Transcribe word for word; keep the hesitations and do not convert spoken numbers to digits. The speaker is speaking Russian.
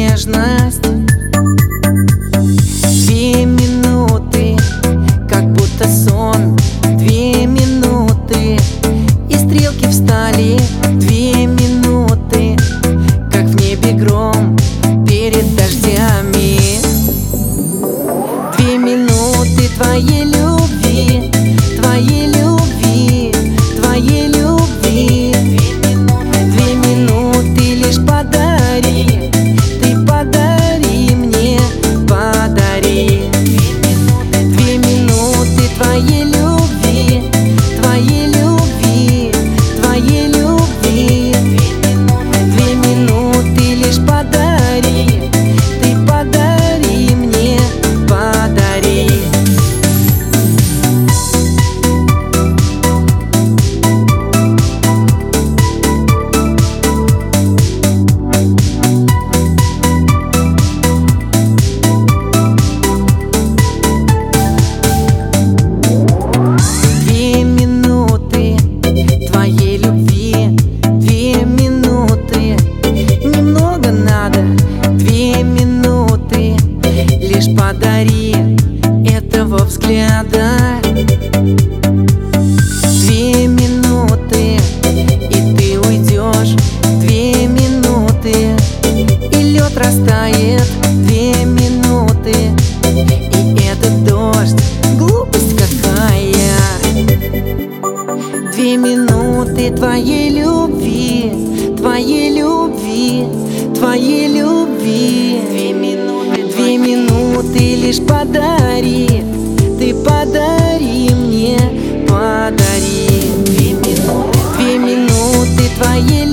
нежность. Две минуты, как будто сон. Две минуты, и стрелки встали. Две минуты, как в небе гром перед дождями. Две минуты твоей любви, твоей любви, твоей любви. Две минуты лишь подари, ты подари мне, подари. Две минуты твоей любви, твоей любви, твоей любви. Две минуты лишь подари, ты подари мне, подари. Две минуты твоей любви, две минуты, немного надо. Две минуты лишь подари этого взгляда. Две минуты, и ты уйдешь. Две минуты, и лед растает. Две минуты, и этот дождь, глупость какая. Две минуты твоей любви, твоей любви, твоей любви. Две минуты, две минуты лишь подари, ты подари мне, подари. Две минуты, две минуты твоей